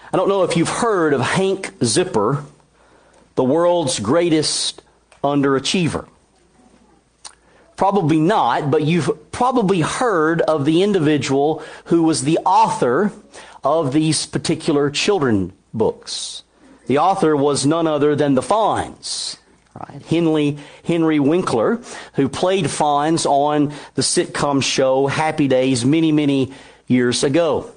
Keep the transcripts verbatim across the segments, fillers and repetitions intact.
I don't know if you've heard of Hank Zipper, the world's greatest underachiever. Probably not, but you've probably heard of the individual who was the author of these particular children books. The author was none other than the Fonz, right? Henry, Henry Winkler, who played Fonz on the sitcom show Happy Days many, many years ago.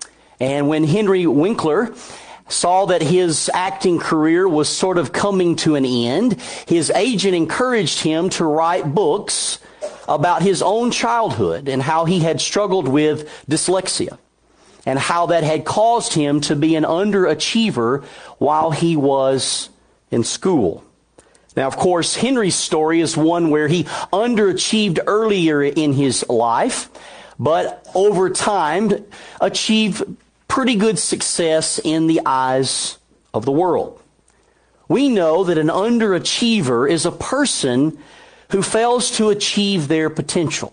And when Henry Winkler saw that his acting career was sort of coming to an end, his agent encouraged him to write books about his own childhood and how he had struggled with dyslexia and how that had caused him to be an underachiever while he was in school. Now, of course, Henry's story is one where he underachieved earlier in his life, but over time achieved pretty good success in the eyes of the world. We know that an underachiever is a person who fails to achieve their potential,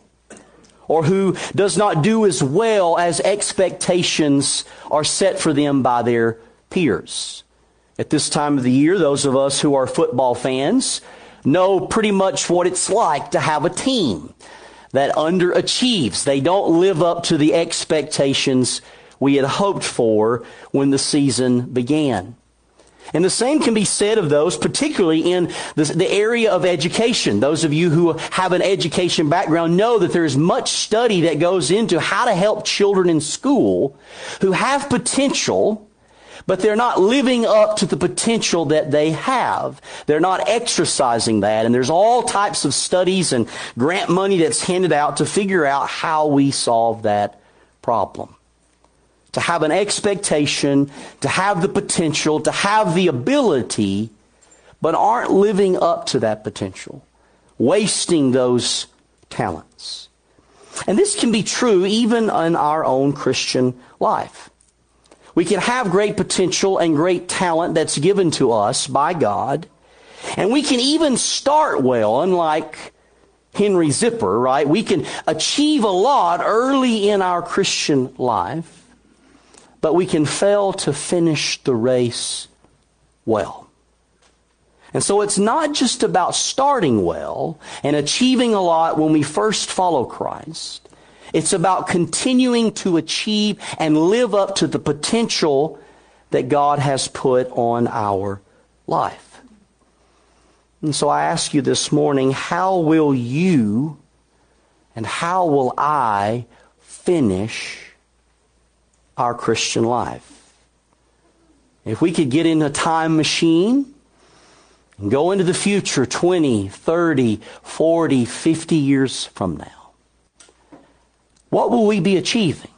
or who does not do as well as expectations are set for them by their peers. At this time of the year, those of us who are football fans know pretty much what it's like to have a team that underachieves. They don't live up to the expectations we had hoped for when the season began. And the same can be said of those, particularly in the, the area of education. Those of you who have an education background know that there is much study that goes into how to help children in school who have potential, but they're not living up to the potential that they have. They're not exercising that. And there's all types of studies and grant money that's handed out to figure out how we solve that problem. To have an expectation, to have the potential, to have the ability, but aren't living up to that potential, wasting those talents. And this can be true even in our own Christian life. We can have great potential and great talent that's given to us by God, and we can even start well, unlike Henry Zipper, right? We can achieve a lot early in our Christian life, but we can fail to finish the race well. And so it's not just about starting well and achieving a lot when we first follow Christ. It's about continuing to achieve and live up to the potential that God has put on our life. And so I ask you this morning, how will you and how will I finish our Christian life? If we could get in a time machine and go into the future twenty, thirty, forty, fifty years from now, what will we be achieving?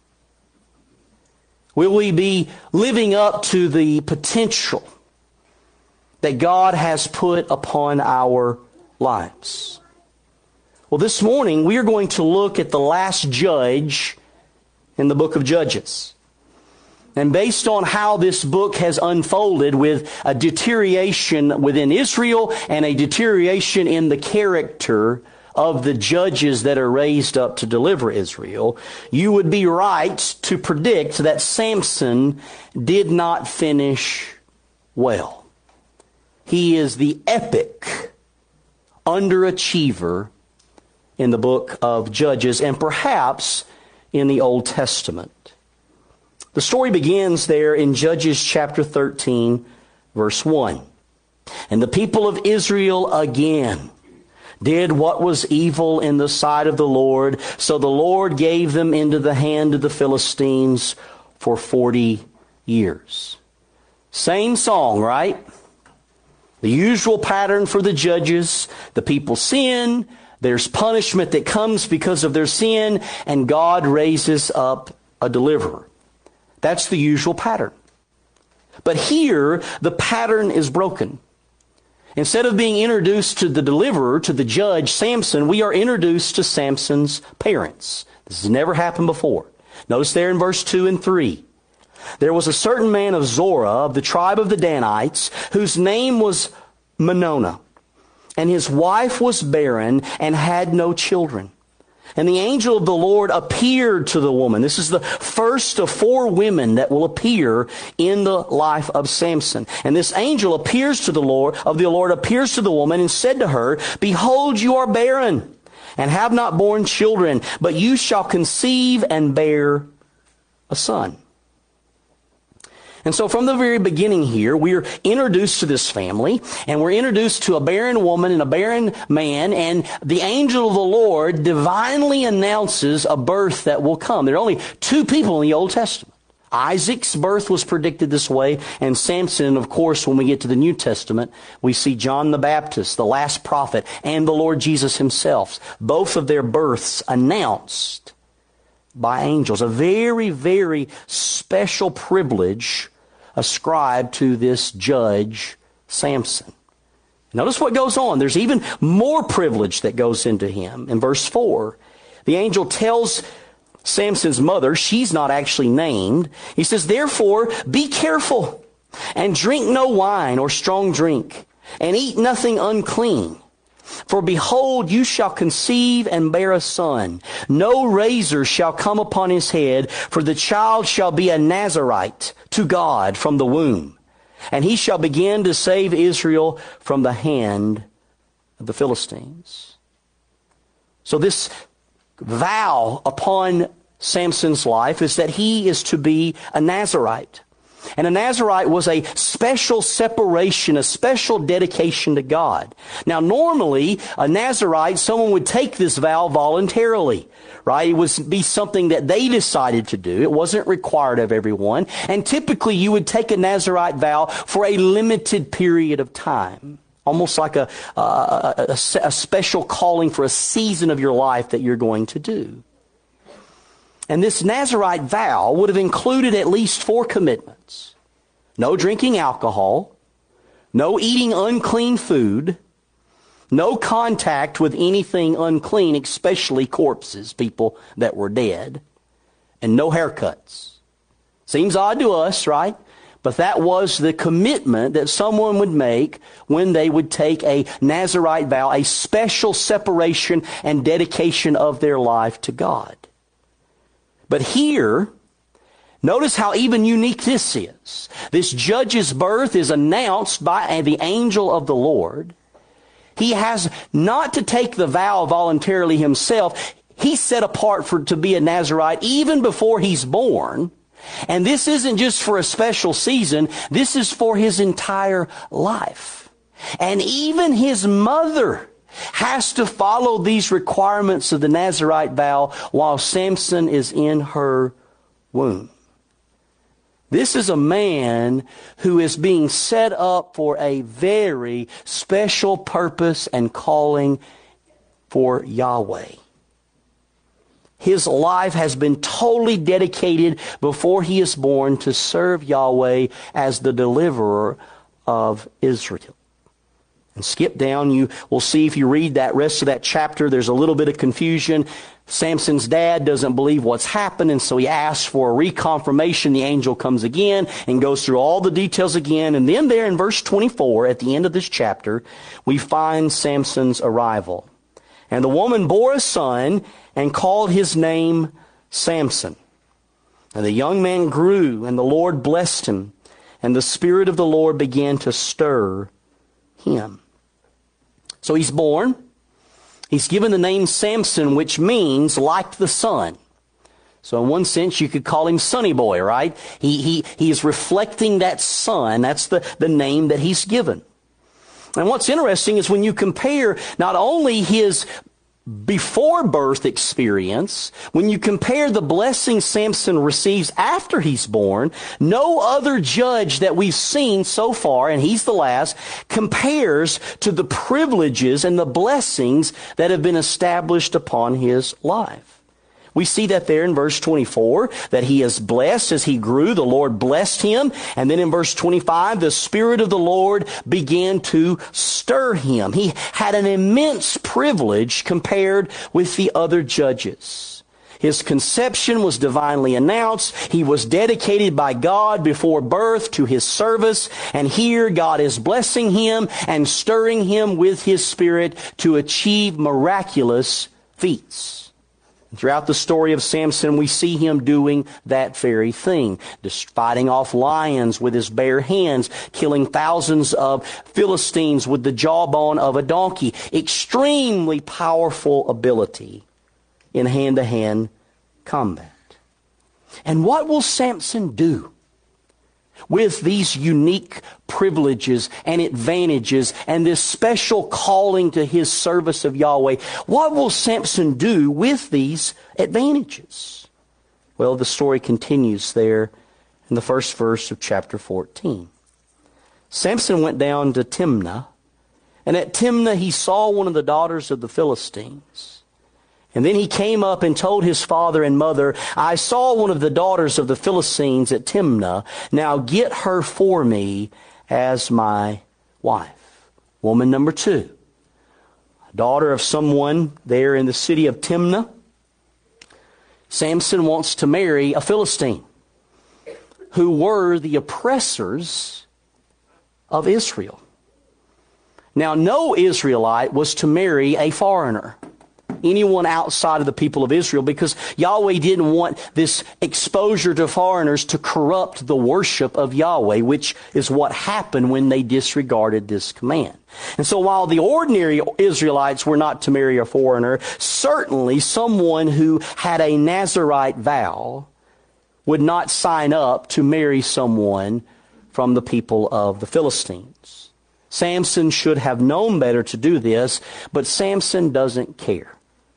Will we be living up to the potential that God has put upon our lives? Well, this morning we are going to look at the last judge in the book of Judges. And based on how this book has unfolded with a deterioration within Israel and a deterioration in the character of the judges that are raised up to deliver Israel, you would be right to predict that Samson did not finish well. He is the epic underachiever in the book of Judges, and perhaps in the Old Testament. The story begins there in Judges chapter thirteen, verse one. And the people of Israel again did what was evil in the sight of the Lord, so the Lord gave them into the hand of the Philistines for forty years. Same song, right? The usual pattern for the judges. The people sin. There's punishment that comes because of their sin, and God raises up a deliverer. That's the usual pattern. But here, the pattern is broken. Instead of being introduced to the deliverer, to the judge, Samson, we are introduced to Samson's parents. This has never happened before. Notice there in verse two and three. There was a certain man of Zorah, of the tribe of the Danites, whose name was Monona. And his wife was barren and had no children. And the angel of the Lord appeared to the woman. This is the first of four women that will appear in the life of Samson. And this angel appears to the Lord, of the Lord appears to the woman and said to her, "Behold, you are barren and have not borne children, but you shall conceive and bear a son." And so from the very beginning here, we're introduced to this family, and we're introduced to a barren woman and a barren man, and the angel of the Lord divinely announces a birth that will come. There are only two people in the Old Testament. Isaac's birth was predicted this way, and Samson, of course, when we get to the New Testament, we see John the Baptist, the last prophet, and the Lord Jesus himself. Both of their births announced by angels. A very, very special privilege ascribed to this judge, Samson. Notice what goes on. There's even more privilege that goes into him. In verse four, the angel tells Samson's mother, she's not actually named. He says, "Therefore, be careful and drink no wine or strong drink and eat nothing unclean. For behold, you shall conceive and bear a son. No razor shall come upon his head, for the child shall be a Nazarite to God from the womb. And he shall begin to save Israel from the hand of the Philistines." So this vow upon Samson's life is that he is to be a Nazarite. And a Nazarite was a special separation, a special dedication to God. Now, normally, a Nazarite, someone would take this vow voluntarily, right? It would be something that they decided to do. It wasn't required of everyone. And typically, you would take a Nazarite vow for a limited period of time. Almost like a, a, a, a special calling for a season of your life that you're going to do. And this Nazarite vow would have included at least four commitments. No drinking alcohol, no eating unclean food, no contact with anything unclean, especially corpses, people that were dead, and no haircuts. Seems odd to us, right? But that was the commitment that someone would make when they would take a Nazarite vow, a special separation and dedication of their life to God. But here, notice how even unique this is. This judge's birth is announced by the angel of the Lord. He has not to take the vow voluntarily himself. He's set apart for to be a Nazarite even before he's born. And this isn't just for a special season. This is for his entire life. And even his mother has to follow these requirements of the Nazarite vow while Samson is in her womb. This is a man who is being set up for a very special purpose and calling for Yahweh. His life has been totally dedicated before he is born to serve Yahweh as the deliverer of Israel. And skip down, you will see if you read that rest of that chapter, there's a little bit of confusion. Samson's dad doesn't believe what's happened, and so he asks for a reconfirmation. The angel comes again and goes through all the details again. And then there in verse twenty-four, at the end of this chapter, we find Samson's arrival. "And the woman bore a son and called his name Samson. And the young man grew, and the Lord blessed him, and the Spirit of the Lord began to stir him." So he's born. He's given the name Samson, which means like the sun. So in one sense, you could call him Sonny Boy, right? He, he, he is reflecting that sun. That's the, the name that he's given. And what's interesting is when you compare not only his before birth experience, when you compare the blessing Samson receives after he's born, no other judge that we've seen so far, and he's the last, compares to the privileges and the blessings that have been established upon his life. We see that there in verse twenty-four, that he is blessed as he grew. The Lord blessed him. And then in verse twenty-five, the Spirit of the Lord began to stir him. He had an immense privilege compared with the other judges. His conception was divinely announced. He was dedicated by God before birth to his service. And here God is blessing him and stirring him with his Spirit to achieve miraculous feats. Throughout the story of Samson, we see him doing that very thing. Just fighting off lions with his bare hands, killing thousands of Philistines with the jawbone of a donkey. Extremely powerful ability in hand-to-hand combat. And what will Samson do with these unique privileges and advantages and this special calling to his service of Yahweh? What will Samson do with these advantages? Well, the story continues there in the first verse of chapter fourteen. Samson went down to Timnah, and at Timnah he saw one of the daughters of the Philistines. And then he came up and told his father and mother, I saw one of the daughters of the Philistines at Timnah. Now get her for me as my wife. Woman number two, daughter of someone there in the city of Timnah. Samson wants to marry a Philistine who were the oppressors of Israel. Now, no Israelite was to marry a foreigner, anyone outside of the people of Israel, because Yahweh didn't want this exposure to foreigners to corrupt the worship of Yahweh, which is what happened when they disregarded this command. And so while the ordinary Israelites were not to marry a foreigner, certainly someone who had a Nazirite vow would not sign up to marry someone from the people of the Philistines. Samson should have known better to do this, but Samson doesn't care.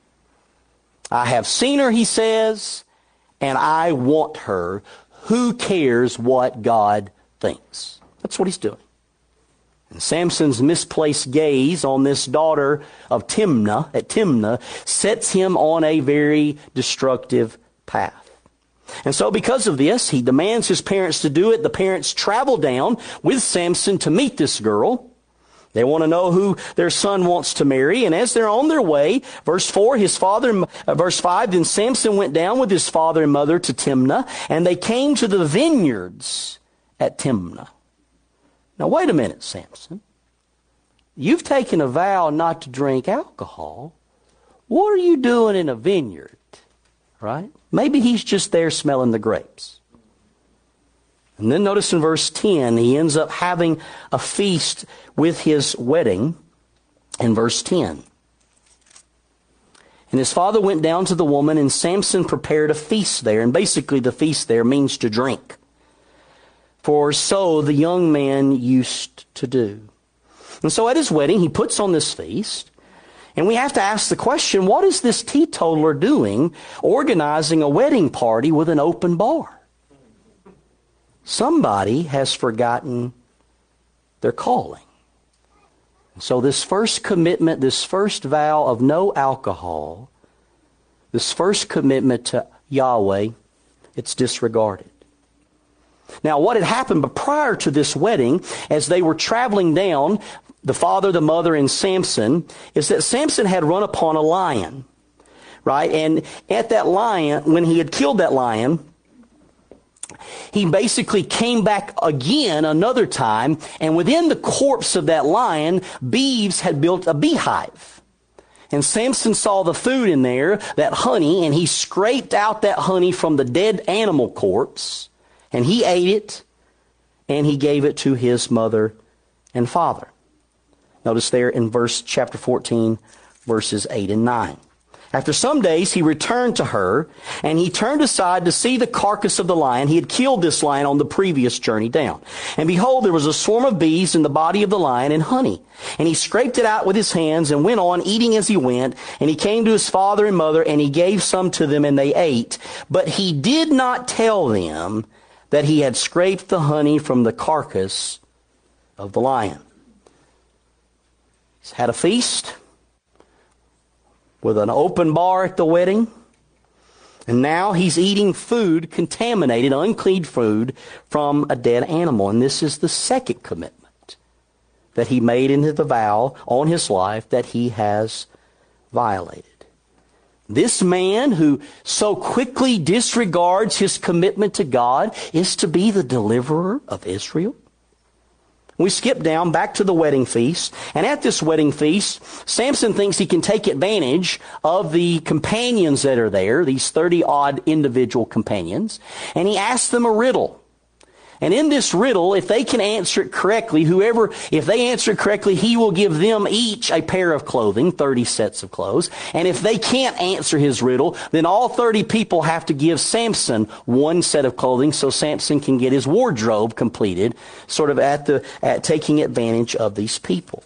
I have seen her, he says, and I want her. Who cares what God thinks? That's what he's doing. And Samson's misplaced gaze on this daughter of Timnah, at Timnah, sets him on a very destructive path. And so because of this, he demands his parents to do it. The parents travel down with Samson to meet this girl. They want to know who their son wants to marry. And as they're on their way, verse four, his father, uh, verse five, then Samson went down with his father and mother to Timnah, and they came to the vineyards at Timnah. Now wait a minute, Samson. You've taken a vow not to drink alcohol. What are you doing in a vineyard? Right? Maybe he's just there smelling the grapes. And then notice in verse ten, he ends up having a feast with his wedding in verse ten. And his father went down to the woman, and Samson prepared a feast there. And basically the feast there means to drink. For so the young man used to do. And so at his wedding, he puts on this feast. And we have to ask the question, what is this teetotaler doing organizing a wedding party with an open bar? Somebody has forgotten their calling. So this first commitment, this first vow of no alcohol, this first commitment to Yahweh, it's disregarded. Now what had happened, but prior to this wedding, as they were traveling down, the father, the mother, and Samson, is that Samson had run upon a lion, right? And at that lion, when he had killed that lion, he basically came back again another time, and within the corpse of that lion, beeves had built a beehive. And Samson saw the food in there, that honey, and he scraped out that honey from the dead animal corpse, and he ate it, and he gave it to his mother and father. Notice there in verse chapter fourteen, verses eight and nine. After some days, he returned to her, and he turned aside to see the carcass of the lion. He had killed this lion on the previous journey down. And behold, there was a swarm of bees in the body of the lion and honey. And he scraped it out with his hands and went on eating as he went. And he came to his father and mother, and he gave some to them, and they ate. But he did not tell them that he had scraped the honey from the carcass of the lion. He's had a feast with an open bar at the wedding. And now he's eating food, contaminated, unclean food from a dead animal. And this is the second commitment that he made into the vow on his life that he has violated. This man who so quickly disregards his commitment to God is to be the deliverer of Israel. We skip down back to the wedding feast. And at this wedding feast, Samson thinks he can take advantage of the companions that are there, these thirty-odd individual companions, and he asks them a riddle. And in this riddle, if they can answer it correctly, whoever, if they answer it correctly, he will give them each a pair of clothing, thirty sets of clothes. And if they can't answer his riddle, then all thirty people have to give Samson one set of clothing so Samson can get his wardrobe completed, sort of at the, at taking advantage of these people.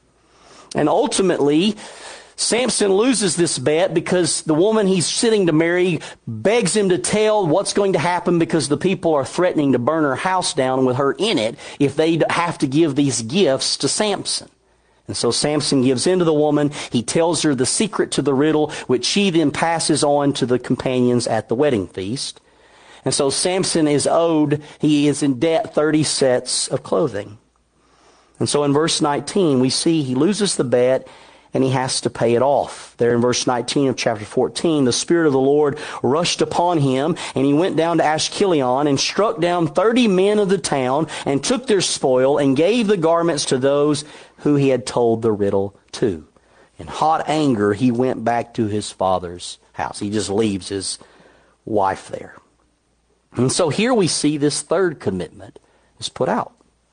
And ultimately, Samson loses this bet because the woman he's sitting to marry begs him to tell what's going to happen because the people are threatening to burn her house down with her in it if they have to give these gifts to Samson. And so Samson gives in to the woman. He tells her the secret to the riddle, which she then passes on to the companions at the wedding feast. And so Samson is owed, he is in debt thirty sets of clothing. And so in verse nineteen, we see he loses the bet and he has to pay it off. There in verse nineteen of chapter fourteen, the Spirit of the Lord rushed upon him, and he went down to Ashkelon and struck down thirty men of the town and took their spoil and gave the garments to those who he had told the riddle to. In hot anger, he went back to his father's house. He just leaves his wife there. And so here we see this third commitment is put out.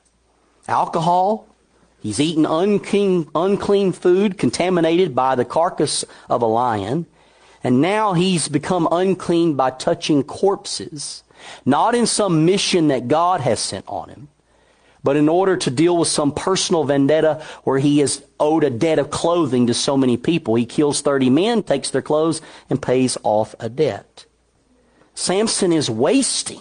Alcohol. He's eaten unclean, unclean food contaminated by the carcass of a lion. And now he's become unclean by touching corpses, not in some mission that God has sent on him, but in order to deal with some personal vendetta where he has owed a debt of clothing to so many people. He kills thirty men, takes their clothes, and pays off a debt. Samson is wasting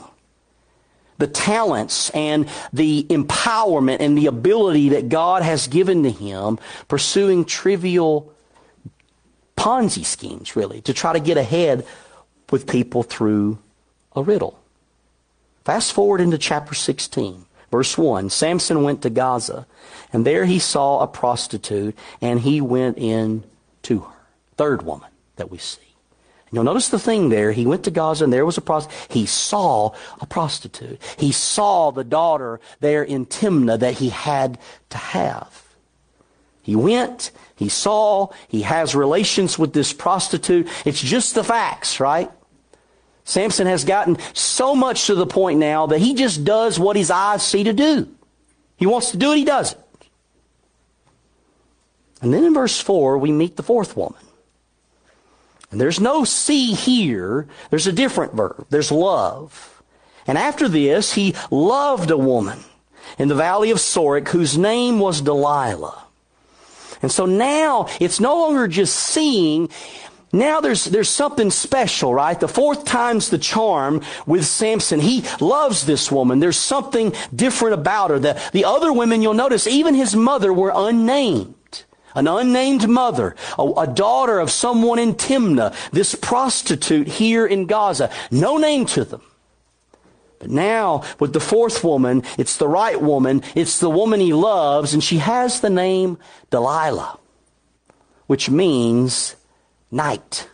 the talents and the empowerment and the ability that God has given to him pursuing trivial Ponzi schemes, really, to try to get ahead with people through a riddle. Fast forward into chapter sixteen, verse one. Samson went to Gaza, and there he saw a prostitute, and he went in to her. Third woman that we see. You'll notice the thing there. He went to Gaza and there was a prostitute. He saw a prostitute. He saw the daughter there in Timnah that he had to have. He went, he saw, he has relations with this prostitute. It's just the facts, right? Samson has gotten so much to the point now that he just does what his eyes see to do. He wants to do it, he does it. And then in verse four, we meet the fourth woman. And there's no see here. There's a different verb. There's love. And after this, he loved a woman in the valley of Sorek whose name was Delilah. And so now it's no longer just seeing. Now there's there's something special, right? The fourth time's the charm with Samson. He loves this woman. There's something different about her. The, the other women, you'll notice, even his mother were unnamed. An unnamed mother, a, a daughter of someone in Timnah, this prostitute here in Gaza. No name to them. But now, with the fourth woman, it's the right woman. It's the woman he loves, and she has the name Delilah, which means night.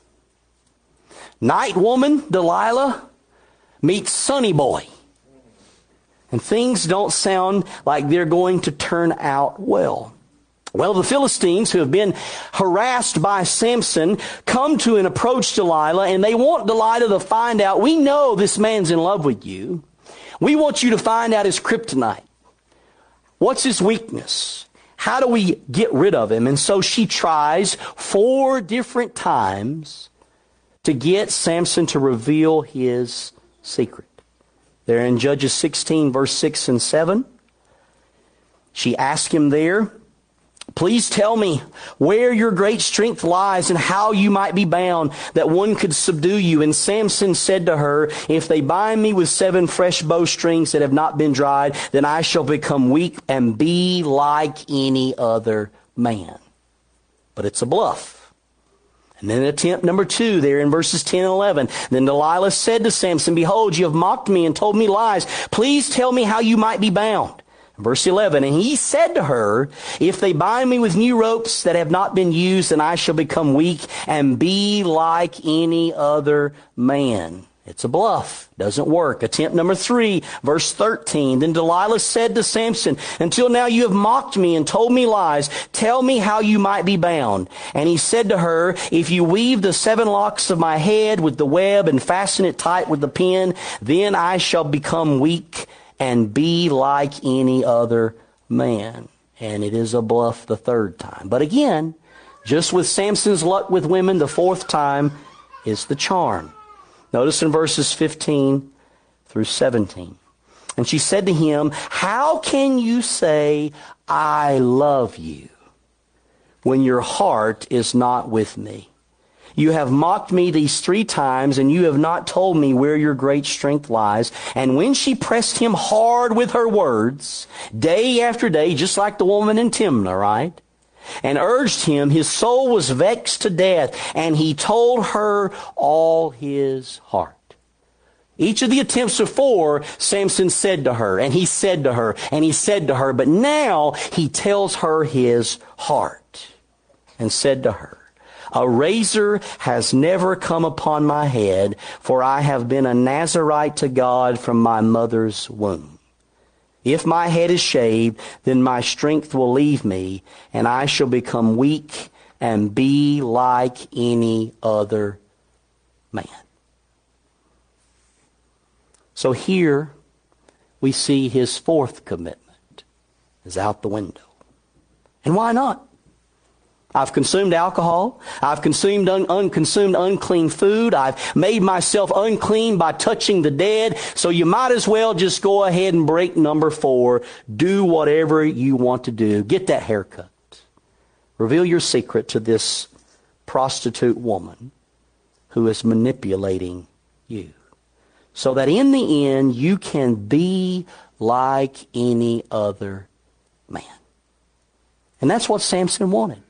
Night woman, Delilah, meets Sunny Boy. And things don't sound like they're going to turn out well. Well, the Philistines, who have been harassed by Samson, come to and approach Delilah, and they want Delilah to find out, we know this man's in love with you. We want you to find out his kryptonite. What's his weakness? How do we get rid of him? And so she tries four different times to get Samson to reveal his secret. There in Judges sixteen, verse six and seven, she asked him there, please tell me where your great strength lies and how you might be bound, that one could subdue you. And Samson said to her, if they bind me with seven fresh bowstrings that have not been dried, then I shall become weak and be like any other man. But it's a bluff. And then attempt number two there in verses ten and eleven. Then Delilah said to Samson, behold, you have mocked me and told me lies. Please tell me how you might be bound. Verse eleven, and he said to her, if they bind me with new ropes that have not been used, then I shall become weak and be like any other man. It's a bluff. Doesn't work. Attempt number three, verse thirteen. Then Delilah said to Samson, until now you have mocked me and told me lies. Tell me how you might be bound. And he said to her, if you weave the seven locks of my head with the web and fasten it tight with the pin, then I shall become weak and be like any other man. And it is a bluff the third time. But again, just with Samson's luck with women, the fourth time is the charm. Notice in verses fifteen through seventeen. And she said to him, how can you say, I love you, when your heart is not with me? You have mocked me these three times, and you have not told me where your great strength lies. And when she pressed him hard with her words, day after day, just like the woman in Timnah, right? And urged him, his soul was vexed to death, and he told her all his heart. Each of the attempts before, Samson said to her, and he said to her, and he said to her, but now he tells her his heart, and said to her, a razor has never come upon my head, for I have been a Nazirite to God from my mother's womb. If my head is shaved, then my strength will leave me, and I shall become weak and be like any other man. So here we see his fourth commitment is out the window. And why not? I've consumed alcohol. I've consumed un- unconsumed unclean food. I've made myself unclean by touching the dead. So you might as well just go ahead and break number four. Do whatever you want to do. Get that haircut. Reveal your secret to this prostitute woman who is manipulating you, so that in the end you can be like any other man. And that's what Samson wanted.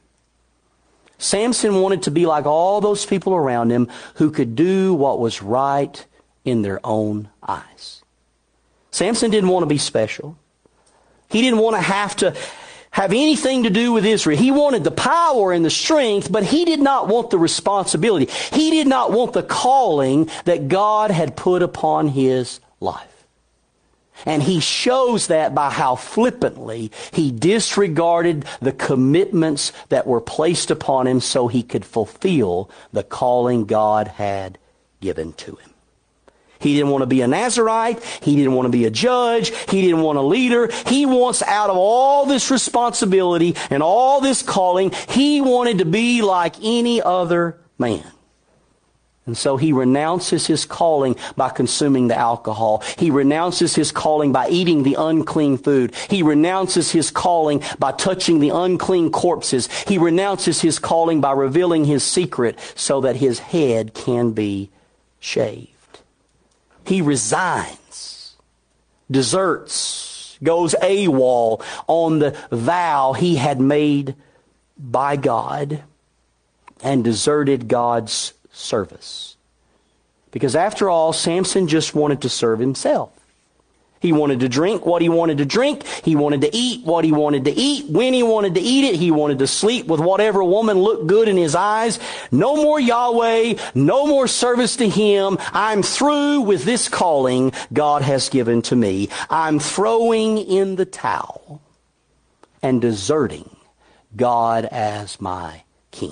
Samson wanted to be like all those people around him who could do what was right in their own eyes. Samson didn't want to be special. He didn't want to have to have anything to do with Israel. He wanted the power and the strength, but he did not want the responsibility. He did not want the calling that God had put upon his life. And he shows that by how flippantly he disregarded the commitments that were placed upon him so he could fulfill the calling God had given to him. He didn't want to be a Nazirite. He didn't want to be a judge. He didn't want a leader. He wants out of all this responsibility and all this calling, he wanted to be like any other man. And so he renounces his calling by consuming the alcohol. He renounces his calling by eating the unclean food. He renounces his calling by touching the unclean corpses. He renounces his calling by revealing his secret so that his head can be shaved. He resigns, deserts, goes AWOL on the vow he had made by God, and deserted God's service. Because after all, Samson just wanted to serve himself. He wanted to drink what he wanted to drink. He wanted to eat what he wanted to eat. When he wanted to eat it, he wanted to sleep with whatever woman looked good in his eyes. No more Yahweh. No more service to him. I'm through with this calling God has given to me. I'm throwing in the towel and deserting God as my king.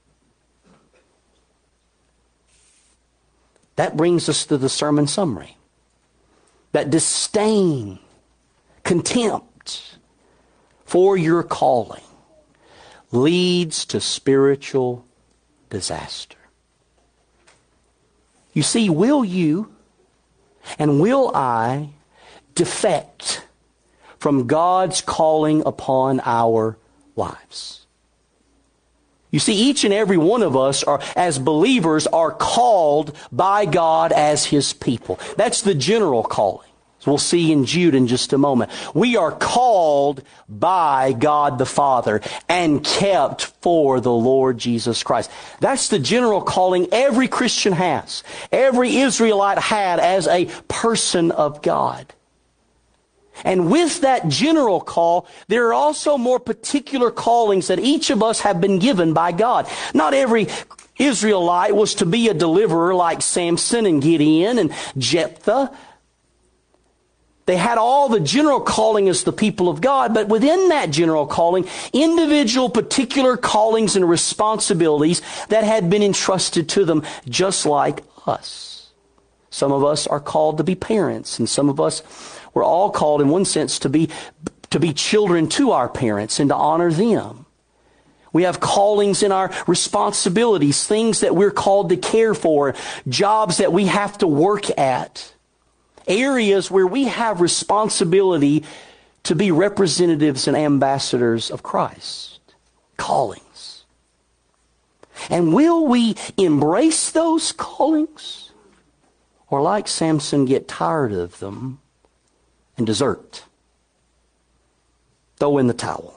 That brings us to the sermon summary. That disdain, contempt for your calling leads to spiritual disaster. You see, will you and will I defect from God's calling upon our lives? You see, each and every one of us are, as believers, are called by God as His people. That's the general calling. We'll see in Jude in just a moment. We are called by God the Father and kept for the Lord Jesus Christ. That's the general calling every Christian has. Every Israelite had as a person of God. And with that general call, there are also more particular callings that each of us have been given by God. Not every Israelite was to be a deliverer like Samson and Gideon and Jephthah. They had all the general calling as the people of God, but within that general calling, individual particular callings and responsibilities that had been entrusted to them, just like us. Some of us are called to be parents, and some of us, we're all called in one sense to be, to be children to our parents and to honor them. We have callings in our responsibilities, things that we're called to care for, jobs that we have to work at. Areas where we have responsibility to be representatives and ambassadors of Christ. Callings. And will we embrace those callings? Or like Samson, get tired of them and desert? Throw in the towel.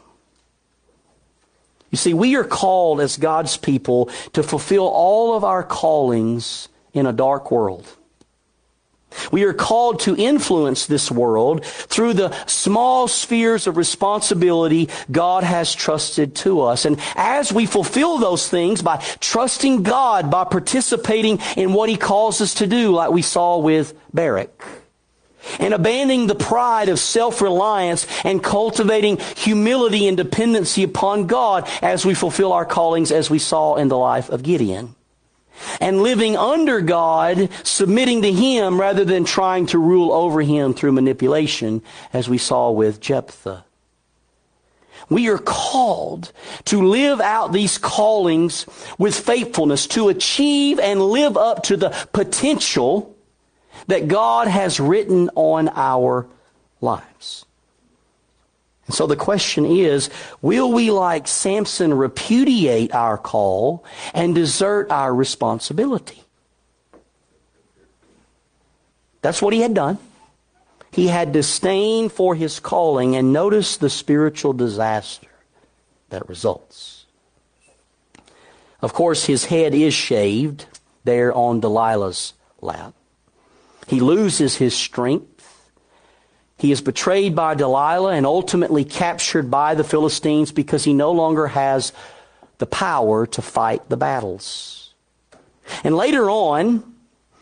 You see, we are called as God's people to fulfill all of our callings in a dark world. We are called to influence this world through the small spheres of responsibility God has trusted to us. And as we fulfill those things by trusting God, by participating in what He calls us to do, like we saw with Barak, and abandoning the pride of self-reliance and cultivating humility and dependency upon God as we fulfill our callings, as we saw in the life of Gideon. And living under God, submitting to Him rather than trying to rule over Him through manipulation, as we saw with Jephthah. We are called to live out these callings with faithfulness, to achieve and live up to the potential that God has written on our lives. And so the question is, will we, like Samson, repudiate our call and desert our responsibility? That's what he had done. He had disdain for his calling, and notice the spiritual disaster that results. Of course, his head is shaved there on Delilah's lap. He loses his strength. He is betrayed by Delilah and ultimately captured by the Philistines because he no longer has the power to fight the battles. And later on,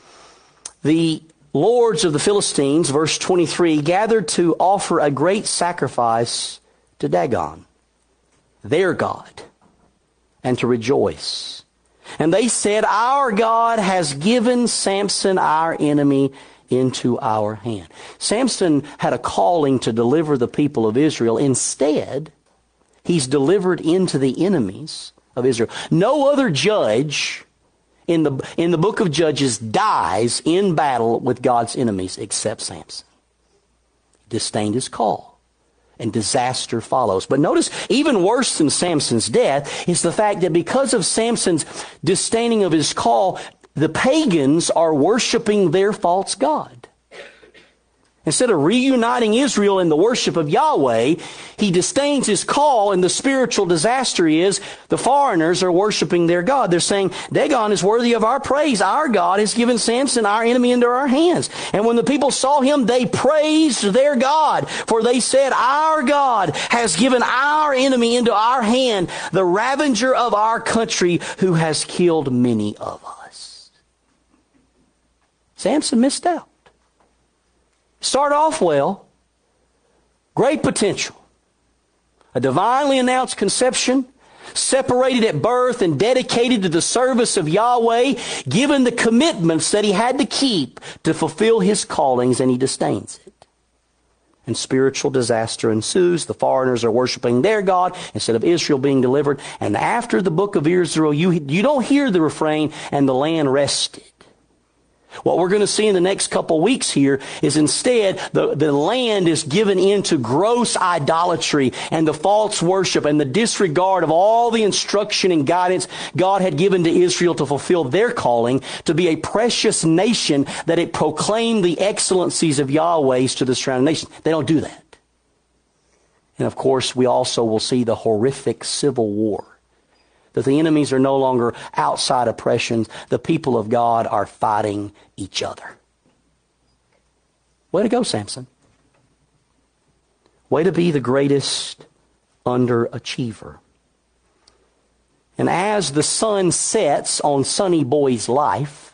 the lords of the Philistines, verse twenty-three, gathered to offer a great sacrifice to Dagon, their god, and to rejoice. And they said, "Our God has given Samson, our enemy, into our hand." Samson had a calling to deliver the people of Israel. Instead, he's delivered into the enemies of Israel. No other judge in the, in the book of Judges dies in battle with God's enemies except Samson. He disdained his call, and disaster follows. But notice, even worse than Samson's death is the fact that because of Samson's disdaining of his call, the pagans are worshiping their false god. Instead of reuniting Israel in the worship of Yahweh, he disdains his call, and the spiritual disaster is the foreigners are worshiping their god. They're saying, Dagon is worthy of our praise. Our God has given Samson, our enemy, into our hands. And when the people saw him, they praised their God. For they said, "Our God has given our enemy into our hand, the ravager of our country, who has killed many of us." Samson missed out. Start off well. Great potential. A divinely announced conception, separated at birth and dedicated to the service of Yahweh, given the commitments that he had to keep to fulfill his callings, and he disdains it. And spiritual disaster ensues. The foreigners are worshiping their God instead of Israel being delivered. And after the book of Israel, you, you don't hear the refrain, "and the land rested." What we're going to see in the next couple weeks here is instead the, the land is given into gross idolatry and the false worship and the disregard of all the instruction and guidance God had given to Israel to fulfill their calling to be a precious nation, that it proclaimed the excellencies of Yahweh's to the surrounding nations. They don't do that. And of course, we also will see the horrific civil war. That the enemies are no longer outside oppressions. The people of God are fighting each other. Way to go, Samson. Way to be the greatest underachiever. And as the sun sets on Sonny Boy's life,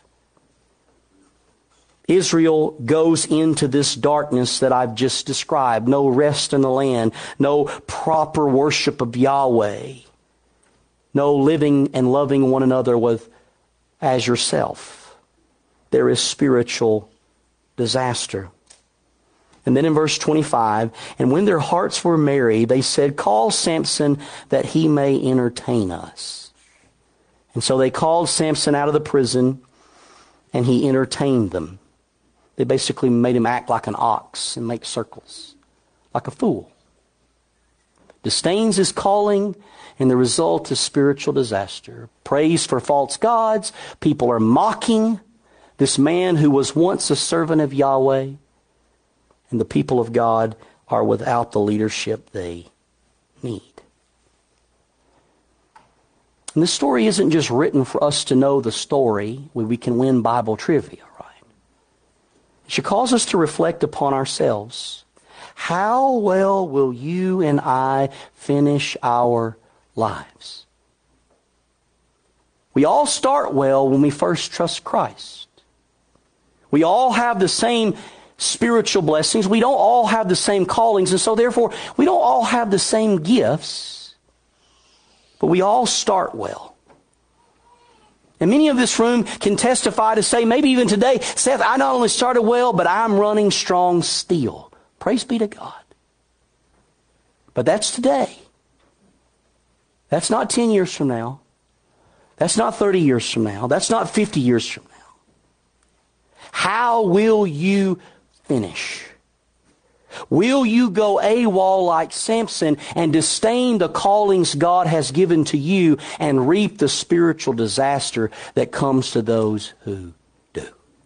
Israel goes into this darkness that I've just described. No rest in the land. No proper worship of Yahweh. No living and loving one another with as yourself. There is spiritual disaster. And then in verse twenty-five, and when their hearts were merry, they said, call Samson that he may entertain us. And so they called Samson out of the prison, and he entertained them. They basically made him act like an ox and make circles, like a fool. Disdains his calling, and the result is spiritual disaster. Praise for false gods. People are mocking this man who was once a servant of Yahweh. And the people of God are without the leadership they need. And this story isn't just written for us to know the story where we can win Bible trivia, right? It should cause us to reflect upon ourselves. How well will you and I finish our lives? We all start well when we first trust Christ. We all have the same spiritual blessings. We don't all have the same callings, and so therefore we don't all have the same gifts, but we all start well. And many of this room can testify to say, maybe even today, Seth, I not only started well, but I'm running strong still. Praise be to God. But that's today. That's not ten years from now. That's not thirty years from now. That's not fifty years from now. How will you finish? Will you go AWOL like Samson and disdain the callings God has given to you and reap the spiritual disaster that comes to those who do?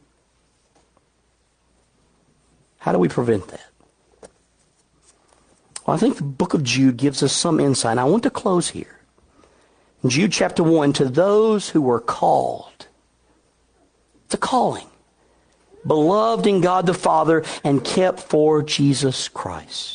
How do we prevent that? Well, I think the book of Jude gives us some insight. And I want to close here. In Jude chapter one, to those who were called. It's a calling. Beloved in God the Father and kept for Jesus Christ.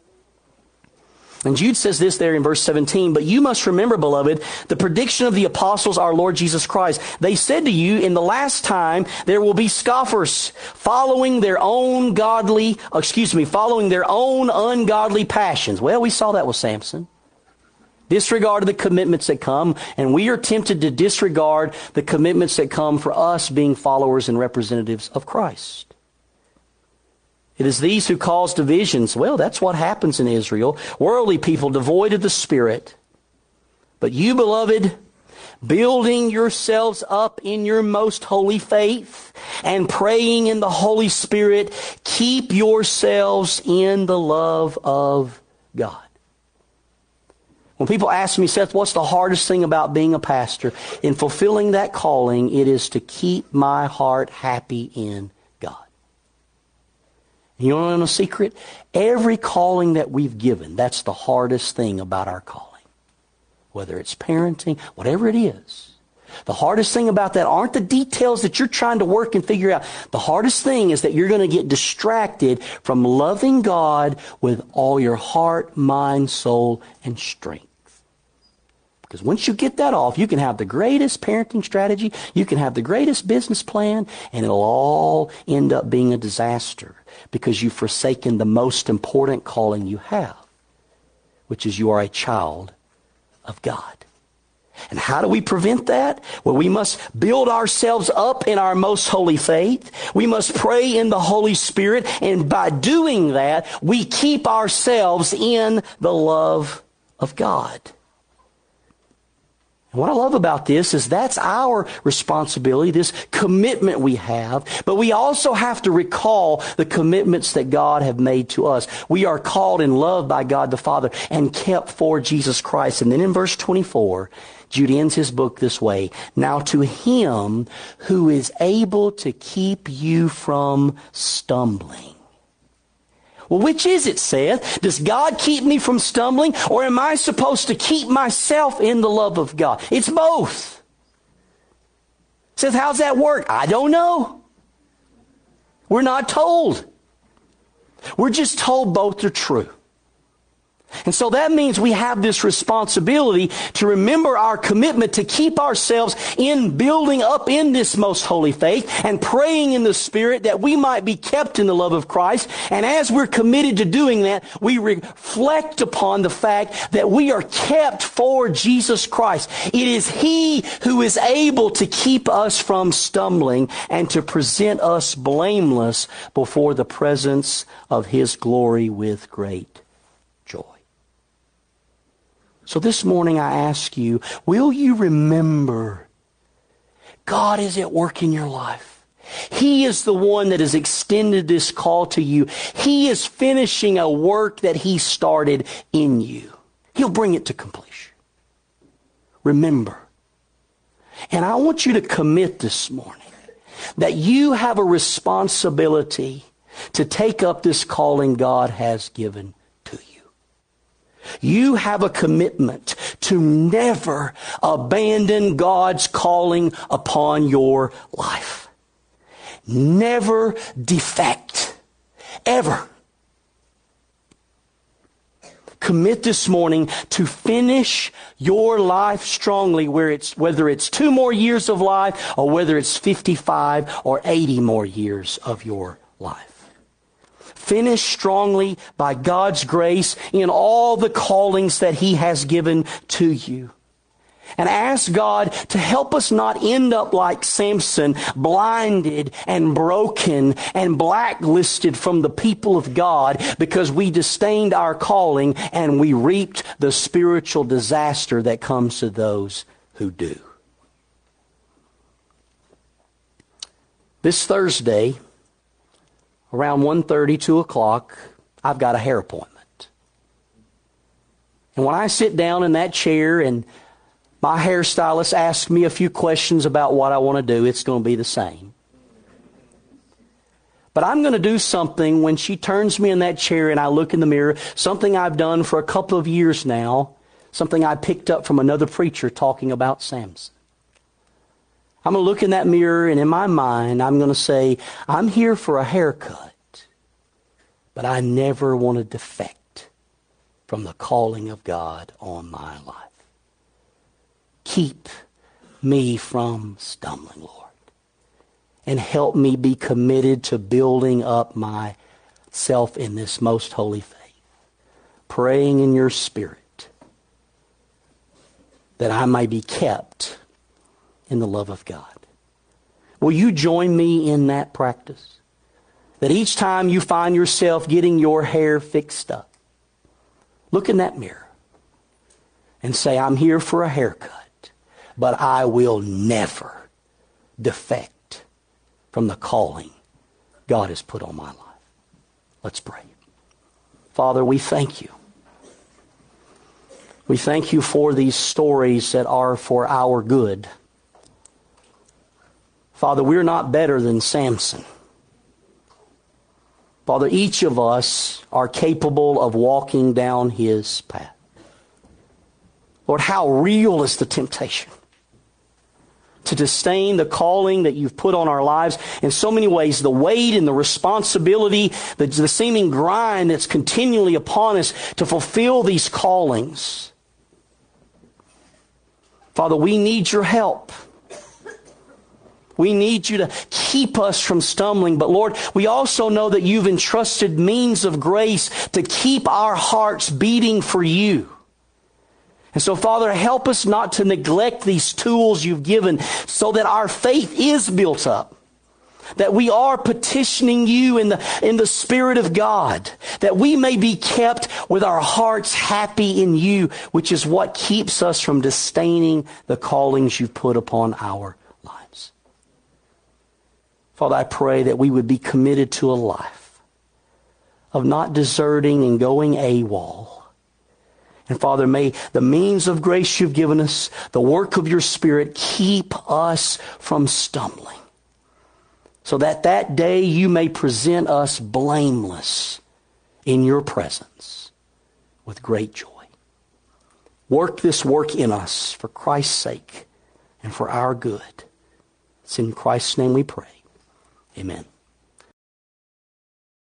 And Jude says this there in verse seventeen, but you must remember, beloved, the prediction of the apostles, our Lord Jesus Christ. They said to you, in the last time there will be scoffers, following their own godly, excuse me, following their own ungodly passions. Well, we saw that with Samson. Disregarded the commitments that come, and we are tempted to disregard the commitments that come for us being followers and representatives of Christ. It is these who cause divisions. Well, that's what happens in Israel. Worldly people devoid of the Spirit. But you, beloved, building yourselves up in your most holy faith and praying in the Holy Spirit, keep yourselves in the love of God. When people ask me, Seth, what's the hardest thing about being a pastor? In fulfilling that calling, it is to keep my heart happy in God. You want to know a secret? Every calling that we've given, that's the hardest thing about our calling. Whether it's parenting, whatever it is. The hardest thing about that aren't the details that you're trying to work and figure out. The hardest thing is that you're going to get distracted from loving God with all your heart, mind, soul, and strength. Because once you get that off, you can have the greatest parenting strategy, you can have the greatest business plan, and it'll all end up being a disaster because you've forsaken the most important calling you have, which is you are a child of God. And how do we prevent that? Well, we must build ourselves up in our most holy faith. We must pray in the Holy Spirit. And by doing that, we keep ourselves in the love of God. And what I love about this is that's our responsibility, this commitment we have. But we also have to recall the commitments that God have made to us. We are called and loved by God the Father and kept for Jesus Christ. And then in verse twenty-four, Jude ends his book this way. Now to him who is able to keep you from stumbling. Well, which is it, Seth? Does God keep me from stumbling, or am I supposed to keep myself in the love of God? It's both. Seth, how's that work? I don't know. We're not told. We're just told both are true. And so that means we have this responsibility to remember our commitment to keep ourselves in building up in this most holy faith and praying in the Spirit that we might be kept in the love of Christ. And as we're committed to doing that, we reflect upon the fact that we are kept for Jesus Christ. It is He who is able to keep us from stumbling and to present us blameless before the presence of His glory with great joy. So this morning I ask you, will you remember God is at work in your life? He is the one that has extended this call to you. He is finishing a work that He started in you. He'll bring it to completion. Remember. And I want you to commit this morning that you have a responsibility to take up this calling God has given to you. You have a commitment to never abandon God's calling upon your life. Never defect. Ever. Commit this morning to finish your life strongly, where it's, whether it's two more years of life or whether it's fifty-five or eighty more years of your life. Finish strongly by God's grace in all the callings that He has given to you. And ask God to help us not end up like Samson, blinded and broken and blacklisted from the people of God because we disdained our calling and we reaped the spiritual disaster that comes to those who do. This Thursday, around one thirty, two o'clock, I've got a hair appointment. And when I sit down in that chair and my hairstylist asks me a few questions about what I want to do, it's going to be the same. But I'm going to do something when she turns me in that chair and I look in the mirror, something I've done for a couple of years now, something I picked up from another preacher talking about Samson. I'm going to look in that mirror and in my mind, I'm going to say, I'm here for a haircut, but I never want to defect from the calling of God on my life. Keep me from stumbling, Lord, and help me be committed to building up myself in this most holy faith, praying in your Spirit that I may be kept in the love of God. Will you join me in that practice? That each time you find yourself getting your hair fixed up, look in that mirror and say, I'm here for a haircut, but I will never defect from the calling God has put on my life. Let's pray. Father, we thank you. We thank you for these stories that are for our good. Father, we're not better than Samson. Father, each of us are capable of walking down his path. Lord, how real is the temptation to disdain the calling that you've put on our lives in so many ways, the weight and the responsibility, the, the seeming grind that's continually upon us to fulfill these callings. Father, we need your help. We need you to keep us from stumbling. But Lord, we also know that you've entrusted means of grace to keep our hearts beating for you. And so, Father, help us not to neglect these tools you've given so that our faith is built up. That we are petitioning you in the, in the Spirit of God. That we may be kept with our hearts happy in you, which is what keeps us from disdaining the callings you've put upon our lives. Father, I pray that we would be committed to a life of not deserting and going AWOL. And Father, may the means of grace you've given us, the work of your Spirit, keep us from stumbling. So that that day you may present us blameless in your presence with great joy. Work this work in us for Christ's sake and for our good. It's in Christ's name we pray. Amen.